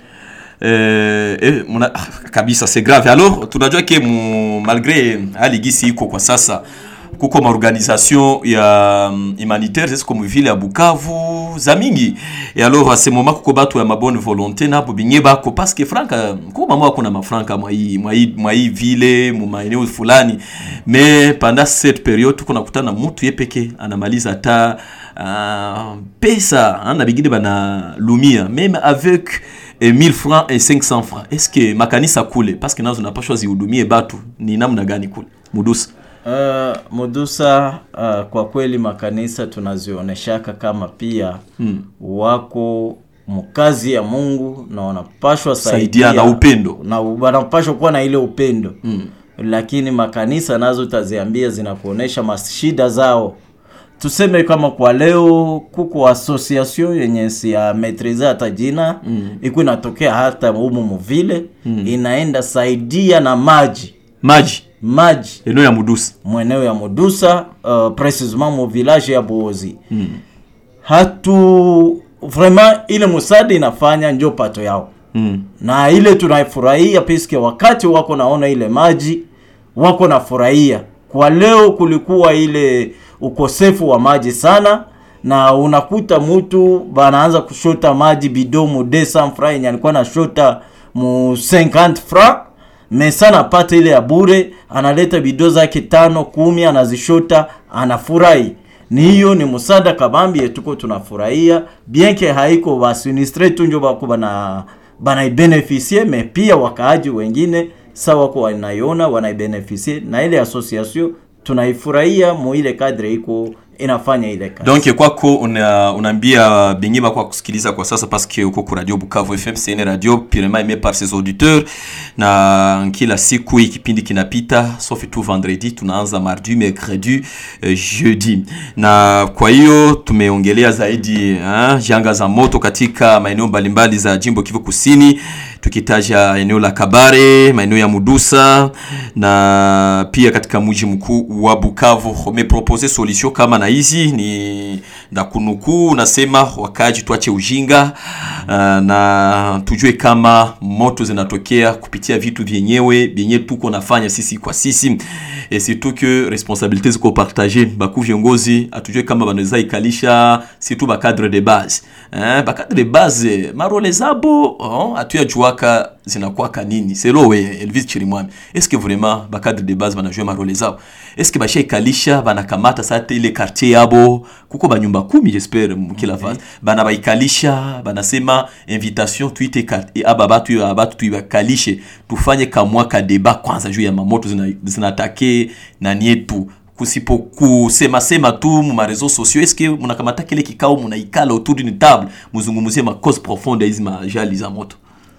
Kabisa c'est grave. Alors tunajua ke malgré aligisi iko kwa sasa kuko maorganisation ya humanitaire c'est comme ville ya Bukavu za mingi. Et alors à ce moment kuko batu ya mabonne volonté na bo binye bako parce que franka ko mama wako na mafranka mwa ville mu maeneo fulani, mais pendant cette période tuko nakutana mtu yepeke anamaliza ta pesa na bigide bana lumia même avec 1000 francs et 500 francs. Est-ce que makanisa kule parce que nazo napashwa zihudumie batu ni namna gani kule Mudusa? Mudusa kwa kweli makanisa tunazioneshaka kama pia wako mkazi ya Mungu na wanapashwa saidia na upendo, na wanapashwa kuwa na ile upendo. Lakini makanisa nazo taziambia zinakuonesha mashida zao. Tuseme kama kwa leo kuko association yenye si ya maîtriser hata jina iko inatokea hata humo mvile inaenda saidia na maji eneo ya Mudusa, mweneo ya Mudusa, précisément mu village ya Bozi. Hatu vraiment ile musadi inafanya ndio pato yao. Na ile tunaifurahia piske wakati wako naona ile maji wako na furahia. Kwa leo kulikuwa ile ukosefu wa maji sana, na unakuta mtu banaanza kushota maji bidomu 200 francs yenye alikuwa na shota mu 50 francs. Mesana pata ile ya bure, analeta bido zake 5 10 anazishota, anafurahi. Ni hiyo ni musada kabambi yetuko tunafurahia, bien que haiko ba sinistre tunjo bako bana beneficier, mais pia wakaaji wengine sawa kwa wanaiona wanaibeneficier na ile association tunaifurahia mu ile cadre iko inafanya ile kazi. Donc kwako unaambia bingiba kwa kusikiliza kwa sasa parce que uko ku Radio Bukavu FM, c'est une radio purement aimée par ses auditeurs, na kila siku ikipindi kinapita sauf tout vendredi, tunaanza mardi, mercredi, jeudi. Na kwa hiyo tumeongelea zaidi janga za moto katika maeneo mbalimbali za Jimbo Kivu Kusini, tukitaja eneo la Kabare, maeneo ya Mudusa na pia katika mji mkuu wa Bukavu. Umepropose solution kama na hizi ni ndakunuku nasema wakaji tuache ujinga na tujue kama moto zinatokea kupitia vitu vyenye tuko nafanya sisi kwa sisi, et surtout que responsabilité ziko partager baku viongozi atujue kama banaweza ikalisha surtout ba cadre de base ba cadre de base marole zabo atuya juaka zinakuwa kanini selo we Elvis Chirimwami est-ce que vraiment ba cadre de base bana jouer ma rôle zao est-ce que ba shaikalisha bana kamata sasa ile quartier yabo kuko ba nyumba 10 j'espère mkila phase bana baikalisha bana sema invitation tuite abatu tuibakalishe tufanye kamwa ka débat kwanza juu ya mamoto zinatake na nietu kusipo kusema tu mu réseaux sociaux est-ce que munakamata kile kikao munaikala autour d'une table muzungumuzie ma cause profonde hizi majali za moto?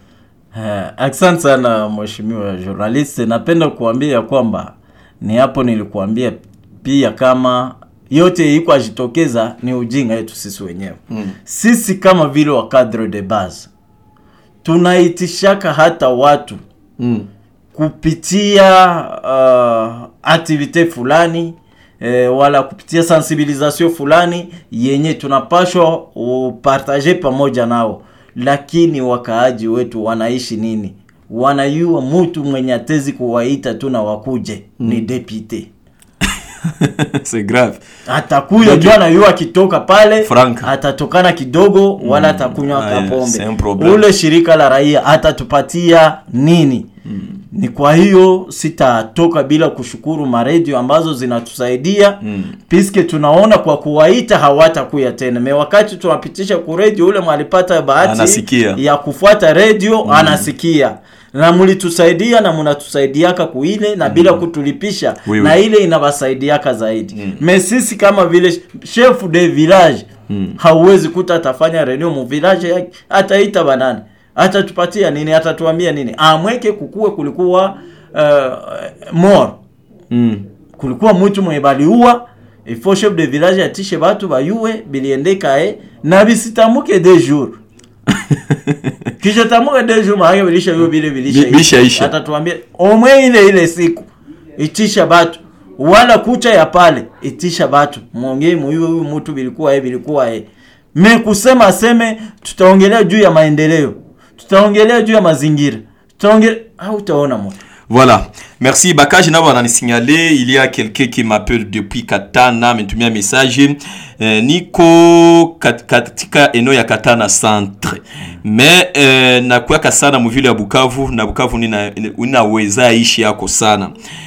Asante sana mheshimiwa journalist, napenda kuambia kwamba ni hapo nilikuambia pia kama yote iko ajitokeza ni ujinga yetu sisi wenyewe. Sisi kama vile wa cadre de base tunaitishaka hata watu kupitia activite fulani wala kupitia sensibilisation fulani yenye tunapashwa upartager pamoja nao, lakini wakaaji wetu wanaishi nini? Wanayua mtu mwenye atezi kuwaita tuna wakuje ni député. C'est grave. Atakuya jana yua akitoka pale Frank. Atatokana kidogo wala atakunywa kapombe. Ule shirika la raia atatupatia nini? Ni kwa hiyo sitatoka bila kushukuru maredio ambazo zinatusaidia piske tunaona kwa kuwaita hawatakuya tena. Wakati tunapitisha ku radio ule mwalipata bahati ya kufuata radio anasikia. Na mlitusaidia na mnatusaidiaka kuile na bila kutulipisha na ile inabasaidiaka zaidi. Sisi kama vile chef de village hauwezi kuta atafanya reunion mu village yake, ataita banani, atatupatia nini, atatuambia nini? Amweke kukue kulikuwa more kulikuwa mtu mwenye baliua ifo chef de village atishe batu bayue biliendeka na bisitamuke 2 jours. Kisha tamuka 2 jours maana bilisha hiyo bilisha atatuambia omwe ile siku itisha batu wala kucha ya pale itisha batu muongee huyu mtu bilikuwa kusema aseme tutaongelea juu ya maendeleo, tutaongelea juu ya mazingira, utaona moto. Voilà. Merci Bakaji na bana signaler il y a quelqu'un qui m'appelle depuis Katana m'entumia message niko katika eneo ya Katana centre mais nakuwa sana mu vile ya Bukavu na Bukavu ninaweza ishi yako sana.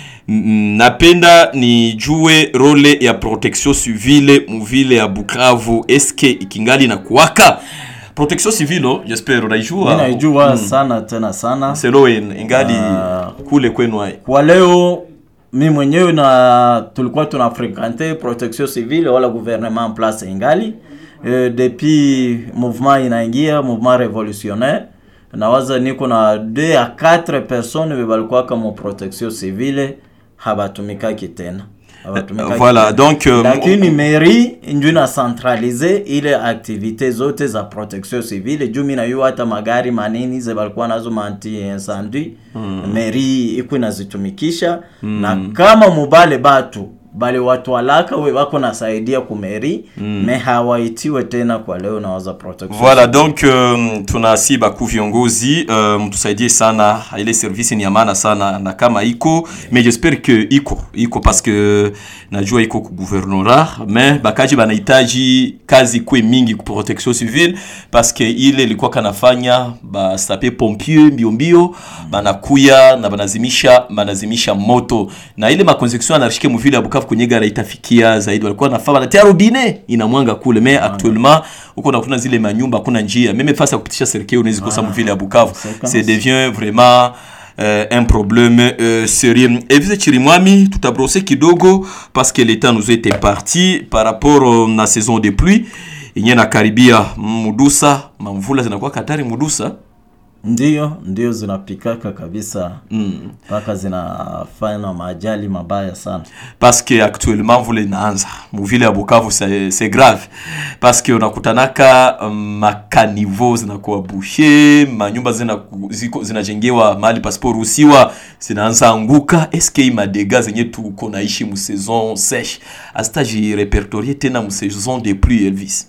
Napenda nijue role ya protection civile mu vile ya Bukavu, eske ikingali na kuwaka protection civile? J'espère unaijua. Ninaijua sana tena sana. Selo ingali kule kwenu hai. Kwa leo mimi mwenyewe na tulikuwa tunafrequenter protection civile wala gouvernement en place ingali depuis mouvement inaingia mouvement révolutionnaire. Nawaza niko na 2 à 4 personnes walikuwa kama protection civile habatumikaki tena. Voilà, donc lakini mairie ndio na centraliser ile activité zote za protection civile. Jumi na yu hata magari manini ze balikuwa nazo anti incendie mairie iko inazitumikisha na kama mubale batu bale watu walaka we wako nasaidia ku mairie me hawaitiwe tena kwa leo na waza protection. Voilà, donc tunasi baku viongozi mtusaidie sana ile service ni amana sana na kama iko mais j'espère que iko parce que najua iko ku gouvernorat mais Bakaji banahitaji kazi kwe mingi ku protection civile parce que ile ilikuwa kanafanya ba sape pompier mbio banakuya na banazimisha moto na ile ma construction anarishike mu vile ya Bukavu kwenye gara itafikia zaidi walikuwa nafaa na tia robinet inamwanga kule mais actuellement uko nakuna zile manyumba kuna njia meme face ya kupitisha serikali unaweza kosa mu vile ya Bukavu c'est devient vraiment un problème sérieux. Elvis Chirimwami tutabrosser kidogo parce que l'état nous était parti par rapport na saison de pluie inyena karibia Mudusa mamvula zinakuwa katari Mudusa ndio zinapikaka kabisa paka zinafanya majali mabaya sana parce que actuellement vule naanza mu vile ya Bukavu c'est grave parce que unakutanaka makanivo zinakuwa bouché manyumba zinajengewa mahali passport rusiwa zinaanza anguka. Est-ce que ima dégâts zenye tuko naishi mu saison sèche astaji répertorier tena mu saison de pluie Elvis?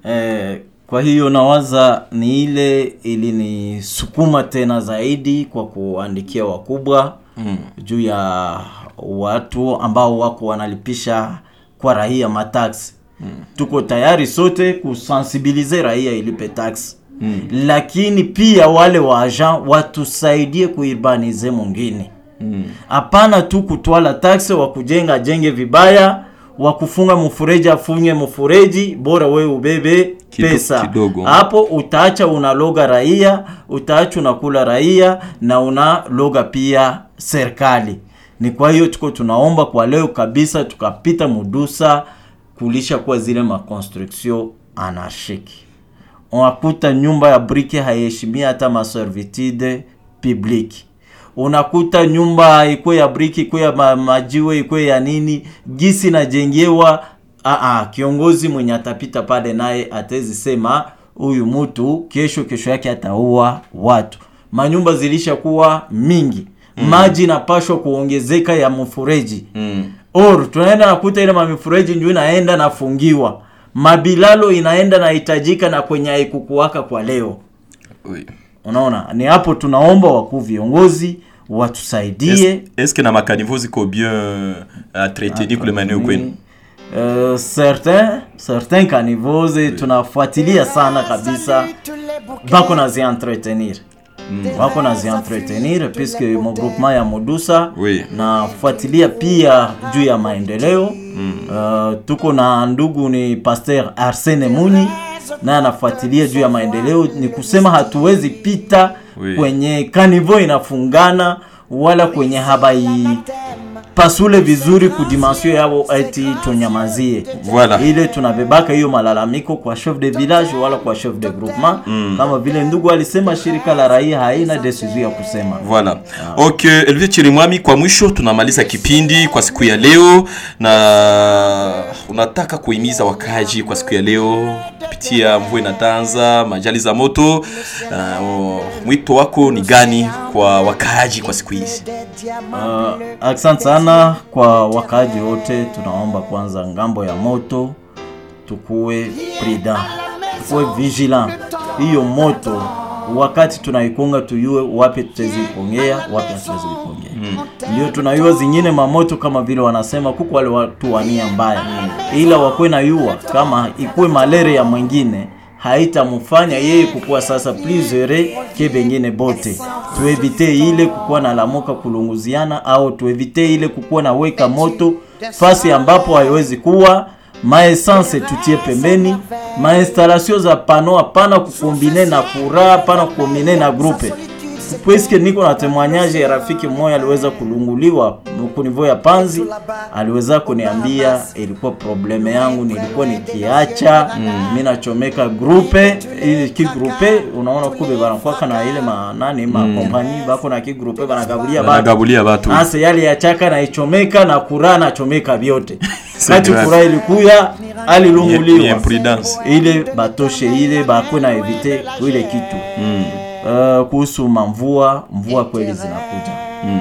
Kwa hiyo nawaza ni ile ili ni sukuma tena zaidi kwa kuandikia wakubwa juu ya watu ambao wako wanalipisha kwa raia matax. Tuko tayari sote kusensibiliser raia ilipe tax lakini pia wale wa agent watusaidie kuurbanize mwingine. Hapana tu kutwala taksi wa kujenga jenge vibaya, wa kufunga mfureji afunye mfureji, bora wewe ubebe pesa. Hapo utaacha unaloga raia, utaacha unakula raia na unaloga pia serikali. Ni kwa hiyo tuko tunaomba kwa leo kabisa tukapita Mudusa kulisha kwa zile construction anarchique. Unakuta nyumba ya brike haiheshimia hata servitude publique. Unakuta nyumba iko ya briki, iko ya majiwe, iko ya nini, gisi na jengewa. Kiongozi mwenye atapita pale naye atezi sema huyu mtu kesho yake ataua watu. Manyumba zilisha kuwa mingi. Maji napashwa kuongezeka ya mfureji. Tunaenda nakuta ile mfureji ndio inaenda nafungiwa. Mabilalo inaenda na hitajika na kwenye haikukuwaka kwa leo. Unaona, ni hapo tunaomba wakuu viongozi watusaidie. Est-ce que na makanivo ziko bien traité kule maeneo kwenu? Certains caniveaux tunafuatilia sana kabisa. Bako na zi entretenir. Wako na zi entretenir puisque mon groupement ya Mudusa na fuatilia pia juu ya maendeleo. Tuko na ndugu ni Pasteur Arsene Muni na anafuatilia juu ya maendeleo. Ni kusema hatuwezi pita kwenye kanivo inafungana wala kwenye habai pasule vizuri kudimension yao eti tunyamazie. Ile tunabebaka hiyo malalamiko kwa chef de village wala kwa chef de groupement. Kama vile ndugu alisema shirika la raia haina decision ya kusema. Okay, Elvis Chirimwami, kwa mwisho tunamaliza kipindi kwa siku ya leo, na unataka kuhimiza wakaji kwa siku ya leo kupitia mvua inatanza, majali za moto, mwito wako ni gani kwa wakaji kwa siku hizi? Asante sana kwa wakaji wote. Tunaomba kwanza ngambo ya moto tukue prudent, tukue vigilant. Hiyo moto wakati tunaikonga tuyue wapi tutazipongea, wapi tutazipongea. Ndio tunayua zingine mamoto kama vile wanasema kuko wale watu wania mbaya, ila wakwe na yua kama ikue malaria ya mwingine haitamfanya yeye kukua sasa plusieurs ke bengine bote. Tuevite ile kukua na lamoka kulunguziana, au tuevite ile kukua na weka moto fasi ambapo haiwezi kuwa. Maessence tutie pembeni, mainstallation za pano hapana kukombine na kura, hapana kukombine na groupe. Puisque niko na témoignage ya rafiki mmoja aliweza kulunguliwa mkunivo ya Panzi, aliweza kuniambia ilikuwa probleme yangu nilikuwa nikiacha mimi nachomeka groupe, ili ki groupe unaona kube banakuwa na ile manani compagnie bako na ki groupe banagabulia watu. Sasa yale ya chaka na ichomeka na kura na chomeka vyote. Kati kura ilikuya alilunguliwa. Ile batoshe ile bako na evite ile kitu. Kuhusu mvua kweli zinakuja.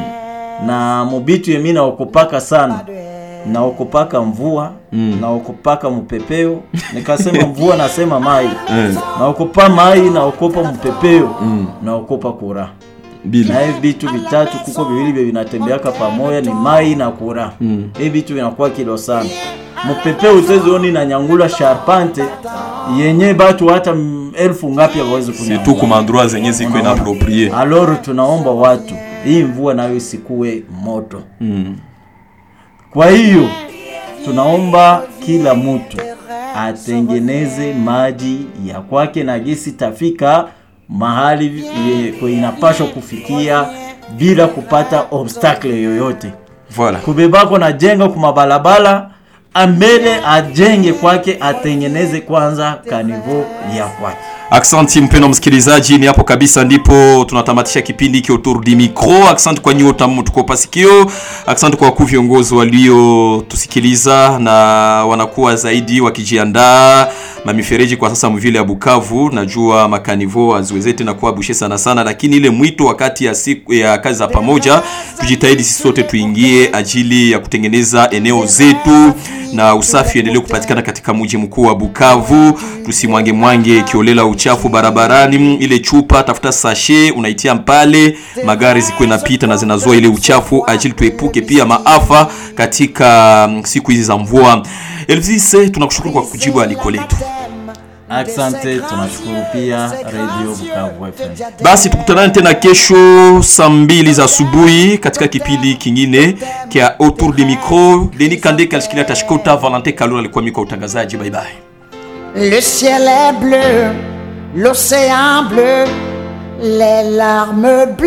Na mubitu yemi na okopaka sana. Na okopaka mvua, na okopaka mpepeo. Nikasema mvua nasema mai. Na okopa mai, na okopa mpepeo, na okopa kura. Na hivi vitu vitatu kuko viwili vinatembeaka pamoja ni mai na kura. Hivi vitu vinakuwa kilo sana. Mpepeo utezioni na nyangula sharpante yenye batu hata 1000 ngapi hawezi kunyangula. C'est tout comme endroit zenye ziko inapproprié. Alors tunaomba watu hii mvua nayo isikue moto. Kwa hiyo tunaomba kila mtu atengeneze maji ya kwake na gesi tafika mahali inapaswa kufikia bila kupata obstacle yoyote. Kubebako na jenga kumabalabala, ambele ajenge kwake, atengeneze kwanza kanivo ya kwake. Aksanti mpeno msikilizaji, ni hapo kabisa ndipo tunatamatisha kipindi ki autour du micro. Aksanti kwa nyota mtuko pasikio, aksanti kwa viongozi walio tusikiliza na wanakuwa zaidi wakijiandaa mamifereji kwa sasa mvile ya Bukavu. Najua makanivo aziwezete na kuwa bushe sana, lakini ile mwito wakati ya siku ya kazi za pamoja tujitahidi sisi sote tuingie ajili ya kutengeneza eneo zetu na usafi endelee kupatikana katika mji mkuu wa Bukavu. Tusimwange kiolela uchafu barabarani. Ile chupa tafuta sachet unaitia mpale, magari zikuwe napita na zinazoa ile uchafu ajili tuepuke pia maafa katika siku hizi za mvua. Elvis, tunakushukuru kwa kujibu aliko letu. Asante, tunashukuru pia Radio Bukavu FM. Basi tukutana tena kesho saa 2 za asubuhi katika kipindi kingine kia autour des micros. Denis Kandeke alishikilia tashkota, Valentin Kalula alikuwa miko utangazaji. Bye bye. Le ciel est bleu, l'océan bleu, les larmes bleues.